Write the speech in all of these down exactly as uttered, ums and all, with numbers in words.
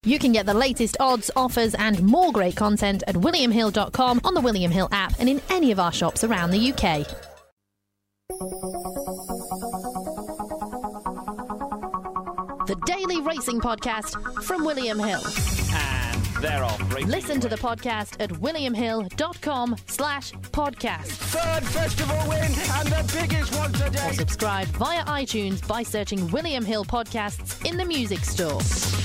You can get the latest odds, offers and more great content at william hill dot com, on the William Hill app and in any of our shops around the U K. The Daily Racing Podcast from William Hill. And they're off. Racing Listen to the podcast at william hill dot com slash podcast. Third festival win and the biggest one today. Or subscribe via iTunes by searching William Hill Podcasts in the music store.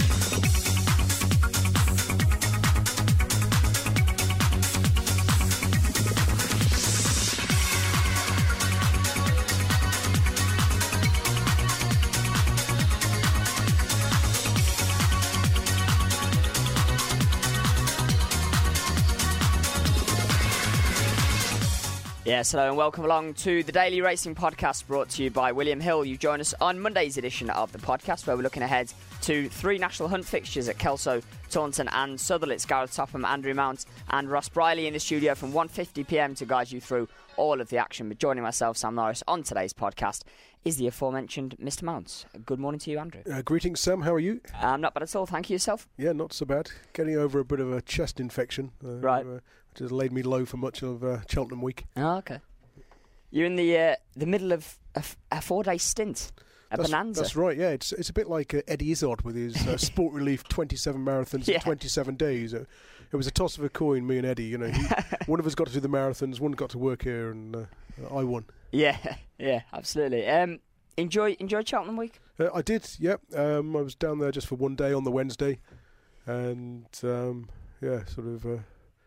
Yes, hello and welcome along to the Daily Racing Podcast, brought to you by William Hill. You join us on Monday's edition of the podcast, where we're looking ahead to three National Hunt fixtures at Kelso, Taunton and Southwell. It's Gareth Topham, Andrew Mount and Ross Briley in the studio from one fifty p m to guide you through all of the action. But joining myself, Sam Norris, on today's podcast is the aforementioned Mister Mount. Good morning to you, Andrew. Uh, greetings, Sam. How are you? Um, not bad at all, thank you. Yourself? Yeah, not so bad. Getting over a bit of a chest infection. Uh, Right. Uh, which has laid me low for much of uh, Cheltenham week. Oh, okay. You're in the uh, the middle of a, f- a four-day stint, a that's, bonanza. That's right, yeah. It's it's a bit like uh, Eddie Izzard with his uh, Sport Relief twenty-seven marathons Yeah. in twenty-seven days. Uh, it was a toss of a coin, me and Eddie. You know, he, one of us got to do the marathons, one got to work here, and uh, I won. Yeah, yeah, absolutely. Um, enjoy enjoy Cheltenham week? Uh, I did, yep. Um, I was down there just for one day on the Wednesday, and um, yeah, sort of uh,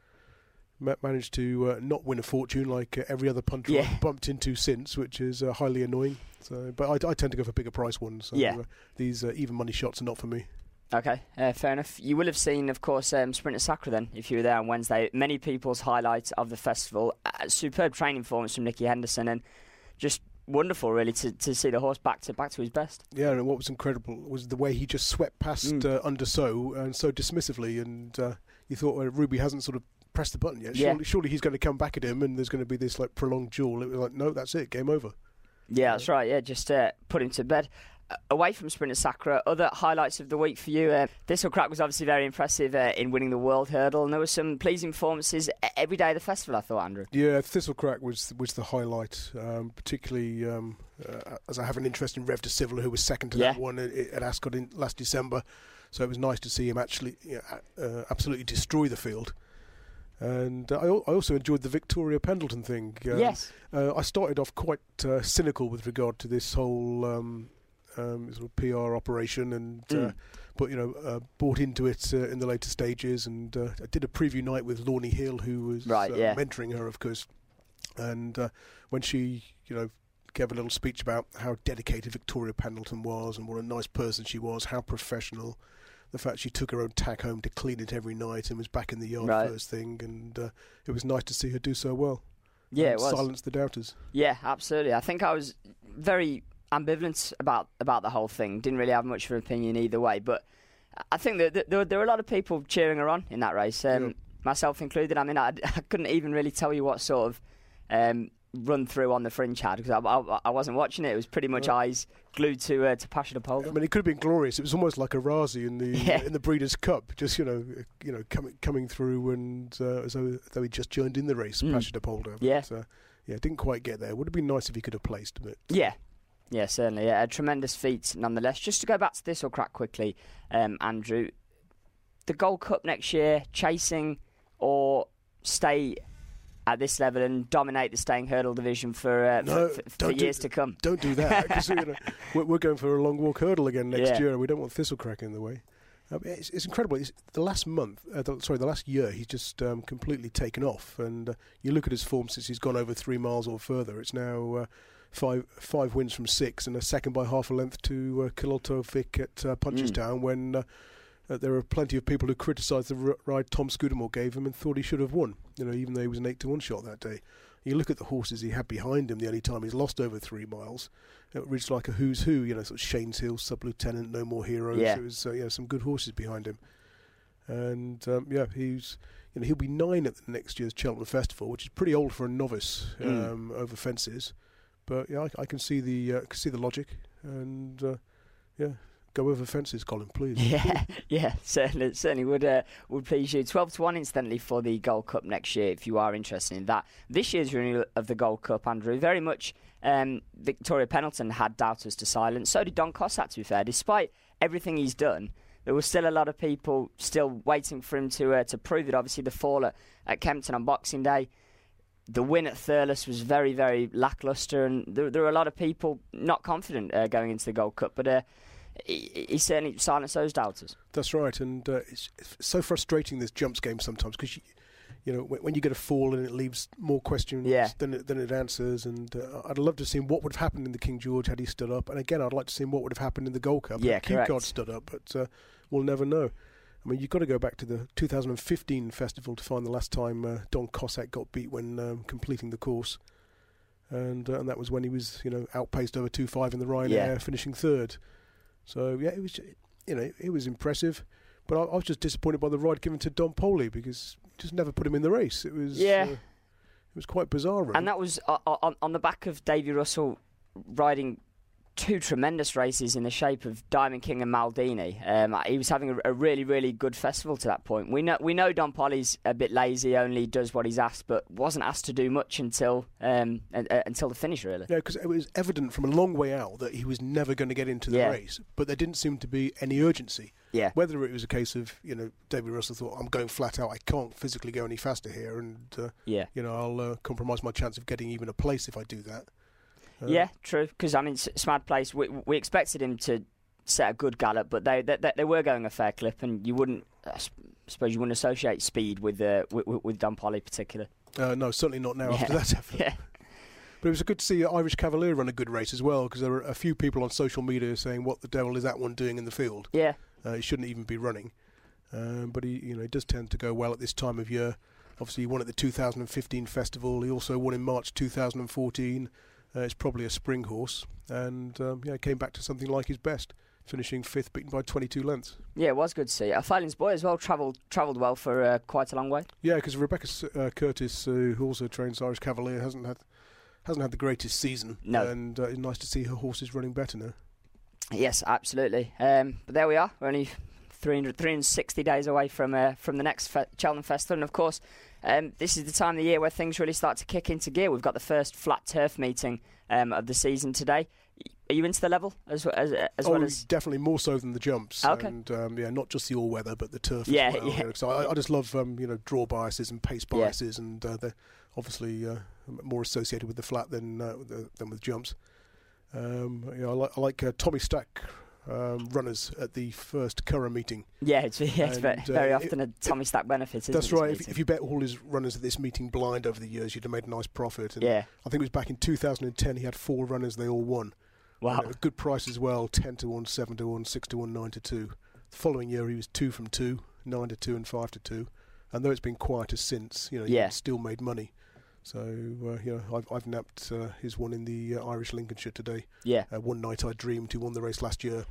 ma- managed to uh, not win a fortune like uh, every other punter Yeah. I've bumped into since, which is uh, highly annoying. So, but I, I tend to go for bigger price ones. So, Yeah. uh, these uh, even money shots are not for me. Okay, uh, fair enough. You will have seen, of course, um, Sprinter Sacre then, if you were there on Wednesday. Many people's highlight of the festival. Uh, superb training performance from Nicky Henderson, and just wonderful, really, to, to see the horse back to back to his best. Yeah, and what was incredible was the way he just swept past Mm. uh, under so and so dismissively, and uh, you thought well, Ruby hasn't sort of pressed the button yet. Yeah. Surely, surely he's going to come back at him, and there's going to be this like prolonged duel. It was like, no, that's it, game over. Yeah, that's right. Yeah, just uh, put him to bed. Uh, away from Sprinter Sacre, other highlights of the week for you. Uh, Thistlecrack was obviously very impressive uh, in winning the World Hurdle, and there were some pleasing performances every day of the festival, I thought, Andrew. Yeah, Thistlecrack was was the highlight, um, particularly um, uh, as I have an interest in Rev de Civil, who was second to Yeah. that one at, at Ascot in last December. So it was nice to see him actually you know, uh, absolutely destroy the field. And uh, I, al- I also enjoyed the Victoria Pendleton thing. Um, Yes. Uh, I started off quite uh, cynical with regard to this whole um, um, sort of P R operation, and uh, Mm. but you know uh, bought into it uh, in the later stages, and uh, I did a preview night with Lornie Hill, who was Right, uh, yeah. mentoring her, of course. And uh, when she, you know, gave a little speech about how dedicated Victoria Pendleton was and what a nice person she was, how professional. The fact she took her own tack home to clean it every night and was back in the yard Right. first thing, and uh, it was nice to see her do so well. Yeah, and it was. silence the doubters. Yeah, absolutely. I think I was very ambivalent about, about the whole thing. Didn't really have much of an opinion either way. But I think that th- there, were, there were a lot of people cheering her on in that race, um, Yeah. myself included. I mean, I, I couldn't even really tell you what sort of um, run through on the fringe had, because I, I, I wasn't watching it. It was pretty much Right. eyes glued to uh, to Pasha de Polder. I mean, it could have been glorious. It was almost like a Razi in the Yeah. in the Breeders' Cup, just you know, uh, you know, coming coming through, and uh, as though, as though he just joined in the race, Mm. Pasha de Polder. Yeah. But, uh, yeah, didn't quite get there. Would have been nice if he could have placed, but Yeah, yeah, certainly. Yeah, a tremendous feat nonetheless. Just to go back to Thistlecrack quickly, um, Andrew, the Gold Cup next year, chasing or stay at this level and dominate the staying hurdle division for, uh, No, for, for, for don't do- years to come. don't do that because you know, we're, we're going for a long walk hurdle again next Yeah. year, and we don't want Thistlecrack in the way. Um, it's, it's incredible. It's the last month, uh, the, sorry, the last year, he's just um, completely taken off. And uh, you look at his form since he's gone over three miles or further. It's now uh, five five wins from six, and a second by half a length to uh, Kilolto Vic at uh, Punchestown. When uh, uh, there are plenty of people who criticised the r- ride Tom Scudamore gave him and thought he should have won. You know, even though he was an eight to one shot that day. You look at the horses he had behind him. The only time he's lost over three miles, it reached like a who's who. You know, sort of Shane's Hill, Sub Lieutenant, No More Heroes. Yeah. It was uh, yeah, some good horses behind him. And um, yeah, he's you know he'll be nine at the next year's Cheltenham Festival, which is pretty old for a novice Mm. um, over fences. But yeah, I, I can see the uh, can see the logic, and uh, yeah, go over fences, Colin, please. Yeah, yeah, certainly, certainly would uh, would please you. Twelve to one, incidentally, for the Gold Cup next year, if you are interested in that. This year's renewal of the Gold Cup, Andrew, very much um, Victoria Pendleton had doubters to silence. So did Don Cossack, to be fair. Despite everything he's done, there was still a lot of people still waiting for him to uh, to prove it. Obviously, the fall at, at Kempton on Boxing Day, the win at Thurles was very, very lacklustre, and there, there were a lot of people not confident uh, going into the Gold Cup. But uh, he, he certainly silenced those doubters. That's right, and uh, it's, it's so frustrating, this jumps game sometimes, because you, you know, when, when you get a fall and it leaves more questions yeah. than, it, than it answers. And uh, I'd love to see what would have happened in the King George had he stood up. And again, I'd like to see what would have happened in the Gold Cup yeah, had Q Card stood up, but uh, we'll never know. I mean, you've got to go back to the two thousand fifteen festival to find the last time uh, Don Cossack got beat when um, completing the course. And uh, and that was when he was, you know, outpaced over two five in the Ryanair, yeah. finishing third. So, yeah, it was, you know, it was impressive. But I, I was just disappointed by the ride given to Don Poley, because just never put him in the race. It was yeah. uh, it was quite bizarre, really. And that was uh, on, on the back of Davy Russell riding two tremendous races in the shape of Diamond King and Maldini. Um, he was having a, a really, really good festival to that point. We know we know Don Polly's a bit lazy, only does what he's asked, but wasn't asked to do much until um, uh, until the finish, really. Yeah, because it was evident from a long way out that he was never going to get into the yeah. race, but there didn't seem to be any urgency. Yeah. Whether it was a case of, you know, David Russell thought, I'm going flat out, I can't physically go any faster here, and uh, yeah. you know, I'll uh, compromise my chance of getting even a place if I do that. Uh, yeah, true. Because I mean, Smad Place, we, we expected him to set a good gallop, but they, they they were going a fair clip, and you wouldn't, I suppose, you wouldn't associate speed with uh, with, with Don Polly particularly. Uh, no, certainly not now yeah. after that effort. yeah. But it was good to see Irish Cavalier run a good race as well, because there were a few people on social media saying, "What the devil is that one doing in the field?" Yeah, uh, he shouldn't even be running. Um, but he, you know, he does tend to go well at this time of year. Obviously, he won at the two thousand fifteen festival. He also won in March two thousand fourteen. Uh, it's probably a spring horse, and um, yeah, came back to something like his best, finishing fifth, beaten by twenty-two lengths. Yeah, it was good to see. Uh, Filing's boy as well travelled travelled well for uh, quite a long way. Yeah, because Rebecca uh, Curtis, uh, who also trains Irish Cavalier, hasn't had hasn't had the greatest season. No, and uh, it's nice to see her horses running better now. Yes, absolutely. Um, but there we are. We're only three hundred, three hundred sixty days away from uh, from the next fe- Cheltenham Festival, and of course, um, this is the time of the year where things really start to kick into gear. We've got the first flat turf meeting um, of the season today. Are you into the level as well as, as, oh, well as definitely more so than the jumps? Okay. And um, yeah, not just the all weather, but the turf. Yeah, as well. yeah. So I, I just love um, you know, draw biases and pace biases, yeah. and uh, they're obviously uh, more associated with the flat than uh, than with jumps. Um, you know, I like, I like uh, Tommy Stack um, runners at the first Curragh meeting. Yeah, it's, yeah, it's and, very uh, often it, a Tommy Stack benefit. Isn't that's it, right. If, if you bet all his runners at this meeting blind over the years, you'd have made a nice profit. And yeah, I think it was back in two thousand ten. He had four runners; they all won. Wow, and a good price as well: ten to one, seven to one, six to one, nine to two. The following year, he was two from two, nine to two, and five to two. And though it's been quieter since, you know, yeah. he still made money. So, uh, you know, I've, I've napped uh, his one in the uh, Irish Lincolnshire today. Yeah. Uh, One Night I Dreamed, who won the race last year.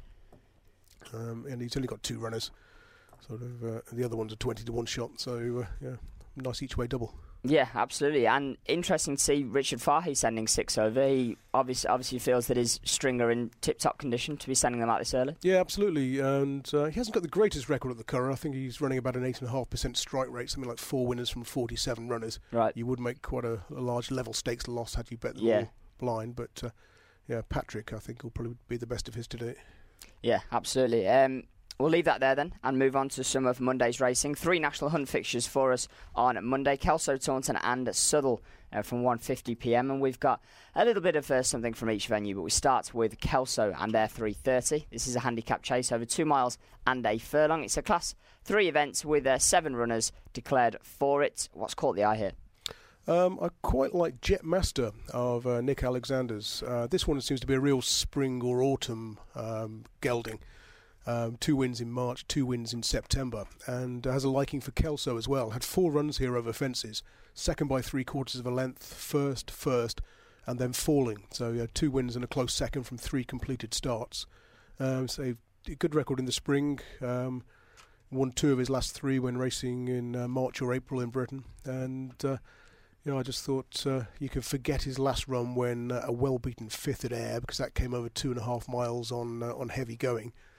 Um, and he's only got two runners. Sort of, uh, and the other one's a twenty to one shot. So, uh, yeah, nice each way double. Yeah, absolutely. And interesting to see Richard Fahey sending six over. He obviously, obviously feels that his stringer in tip-top condition to be sending them out this early. Yeah, absolutely. And uh, he hasn't got the greatest record at the Curragh. I think he's running about an eight point five percent strike rate, something like four winners from forty-seven runners. Right. You would make quite a, a large level stakes loss had you bet them yeah. all blind. But, uh, yeah, Patrick, I think, will probably be the best of his today. Yeah, absolutely. Um, We'll leave that there then and move on to some of Monday's racing. Three National Hunt fixtures for us on Monday. Kelso, Taunton and Southwell uh, from one fifty p m. And we've got a little bit of uh, something from each venue, but we start with Kelso and their three thirty. This is a handicap chase over two miles and a furlong. It's a class three event with uh, seven runners declared for it. What's caught the eye here? Um, I quite like Jetmaster of uh, Nick Alexander's. Uh, this one seems to be a real spring or autumn um, gelding. Um, two wins in March, two wins in September, and has a liking for Kelso as well. Had four runs here over fences, second by three quarters of a length, first, first, and then falling. So he had two wins and a close second from three completed starts. Um, so a good record in the spring. Um, won two of his last three when racing in uh, March or April in Britain, and uh, you know, I just thought uh, you could forget his last run when uh, a well-beaten fifth at Ayr, because that came over two and a half miles on uh, on heavy going.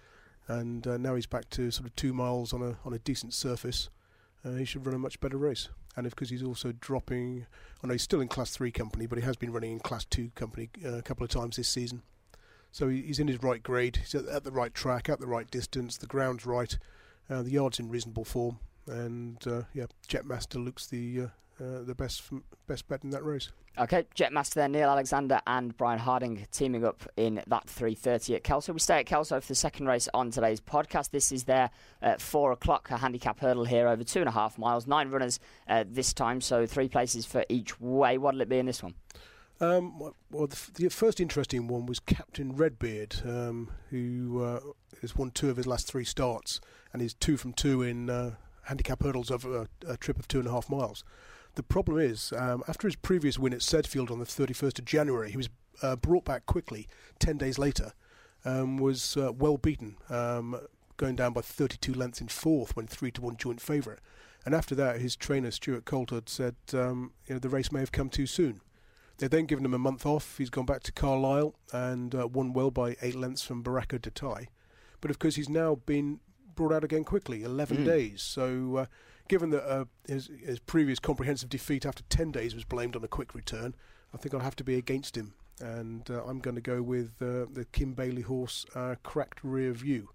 and uh, now he's back to sort of two miles on a on a decent surface. Uh, he should run a much better race. And because he's also dropping, I know he's still in Class three company, but he has been running in Class two company uh, a couple of times this season. So he, he's in his right grade, he's at, at the right track, at the right distance, the ground's right, uh, the yard's in reasonable form, and uh, yeah, Jetmaster looks the uh, uh, the best best bet in that race. Okay, Jetmaster there, Neil Alexander and Brian Harding teaming up in that three thirty at Kelso. We stay at Kelso for the second race on today's podcast. This is their uh, four o'clock, a handicap hurdle here over two and a half miles. Nine runners uh, this time, so three places for each way. What'll it be in this one? Um, well, the, the first interesting one was Captain Redbeard, um, who uh, has won two of his last three starts, and is two from two in uh, handicap hurdles over a, a trip of two and a half miles. The problem is, um, after his previous win at Sedgefield on the thirty-first of January, he was uh, brought back quickly, ten days later, um, was uh, well beaten, um, going down by thirty-two lengths in fourth when three to one joint favourite. And after that, his trainer, Stuart Coulthard, said um, you know, the race may have come too soon. They've then given him a month off. He's gone back to Carlisle and uh, won well by eight lengths from Baraka Datai. But of course, he's now been brought out again quickly, eleven mm. days. So uh, given that uh, his, his previous comprehensive defeat after ten days was blamed on a quick return, I think I'll have to be against him. And uh, I'm going to go with uh, the Kim Bailey horse, uh, Cracked Rear View.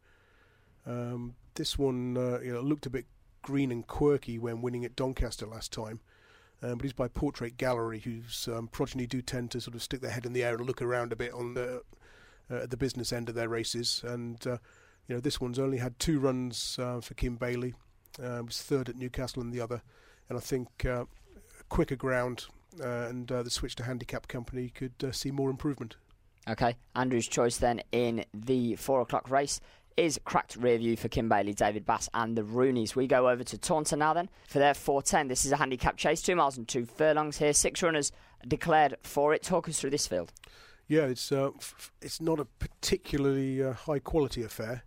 Um, this one uh, you know, looked a bit green and quirky when winning at Doncaster last time. Um, but he's by Portrait Gallery, whose um, progeny do tend to sort of stick their head in the air and look around a bit on the uh, the business end of their races. And uh, you know, this one's only had two runs uh, for Kim Bailey. Uh, was third at Newcastle in the other, and I think uh, quicker ground uh, and uh, the switch to handicap company could uh, see more improvement. Okay, Andrew's choice then in the four o'clock race is Cracked Rear View for Kim Bailey, David Bass and the Roonies. We go over to Taunton now then for their four ten. This is a handicap chase, two miles and two furlongs here. Six runners declared for it. Talk us through this field. Yeah, it's uh, f- it's not a particularly uh, high quality affair.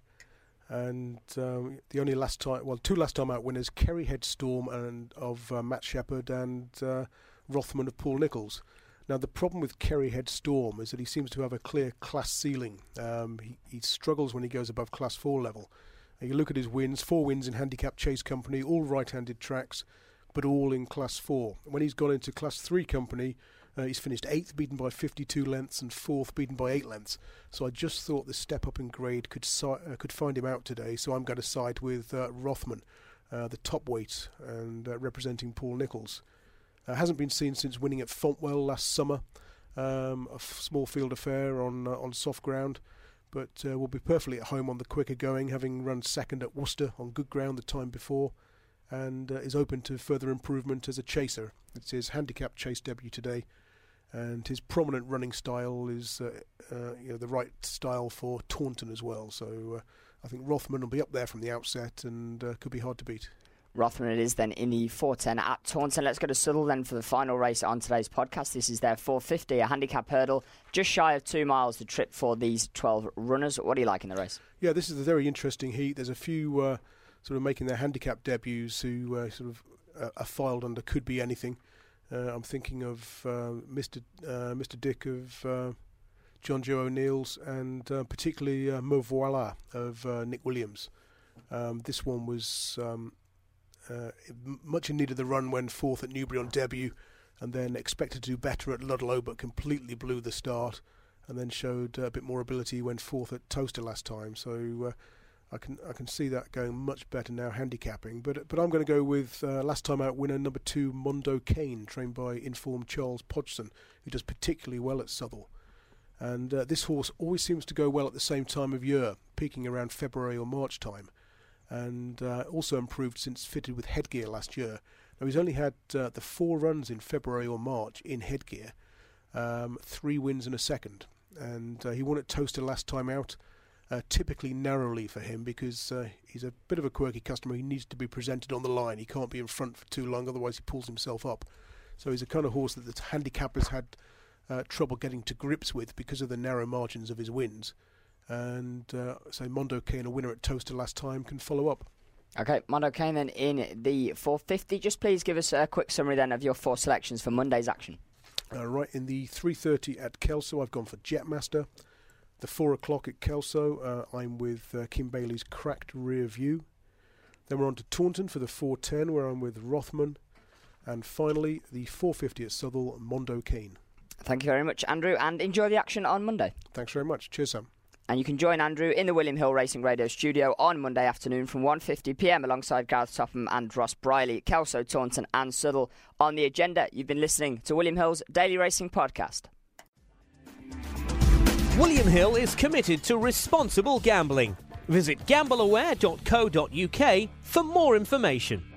And um, the only last time, well, two last time out winners, Kerry Head Storm and of uh, Matt Shepherd and uh, Rothman of Paul Nicholls. Now, the problem with Kerry Head Storm is that he seems to have a clear class ceiling. Um, he, he struggles when he goes above class four level. And you look at his wins, four wins in handicap chase company, all right-handed tracks, but all in class four. When he's gone into class three company, uh, he's finished eighth, beaten by fifty-two lengths, and fourth, beaten by eight lengths. So I just thought the step up in grade could si- uh, could find him out today. So I'm going to side with uh, Rothman, uh, the top weight, and uh, representing Paul Nicholls. Uh, hasn't been seen since winning at Fontwell last summer, um, a f- small field affair on uh, on soft ground, but uh, will be perfectly at home on the quicker going, having run second at Worcester on good ground the time before, and uh, is open to further improvement as a chaser. It's his handicap chase debut today, and his prominent running style is uh, uh, you know, the right style for Taunton as well. So uh, I think Rothman will be up there from the outset and uh, could be hard to beat. Rothman it is then in the four ten at Taunton. Let's go to Southwell then for the final race on today's podcast. This is their four fifty, a handicap hurdle, just shy of two miles the trip for these twelve runners. What do you like in the race? Yeah, this is a very interesting heat. There's a few uh, sort of making their handicap debuts who uh, sort of uh, are filed under could be anything. Uh, I'm thinking of uh, Mister Uh, Mister Dick of uh, John Joe O'Neill's, and uh, particularly uh, Me Voilà of uh, Nick Williams. Um, this one was um, uh, much in need of the run when fourth at Newbury on debut, and then expected to do better at Ludlow, but completely blew the start, and then showed uh, a bit more ability when fourth at Toaster last time. So uh, I can I can see that going much better now handicapping. But but I'm going to go with uh, last time out winner number two, Mondo Kane, trained by informed Charles Podgson, who does particularly well at Southwell. And uh, this horse always seems to go well at the same time of year, peaking around February or March time. And uh, also improved since fitted with headgear last year. Now he's only had uh, the four runs in February or March in headgear, um, three wins and a second. And uh, he won at Toaster last time out, uh, typically narrowly for him because uh, he's a bit of a quirky customer. He needs to be presented on the line. He can't be in front for too long, otherwise he pulls himself up. So he's a kind of horse that the handicappers had uh, trouble getting to grips with because of the narrow margins of his wins. And uh, so Mondo Kane, a winner at Toaster last time, can follow up. Okay, Mondo Kane then in the four fifty. Just please give us a quick summary then of your four selections for Monday's action. Uh, right, in the three thirty at Kelso, I've gone for Jetmaster. The four o'clock at Kelso, uh, I'm with uh, Kim Bailey's Cracked Rear View. Then we're on to Taunton for the four ten, where I'm with Rothman. And finally, the four fifty at Southall, Mondo Kane. Thank you very much, Andrew, and enjoy the action on Monday. Thanks very much. Cheers, Sam. And you can join Andrew in the William Hill Racing Radio studio on Monday afternoon from one fifty p m alongside Gareth Topham and Ross Briley, Kelso, Taunton and Southall. On the agenda, you've been listening to William Hill's Daily Racing Podcast. William Hill is committed to responsible gambling. Visit gamble aware dot co dot uk for more information.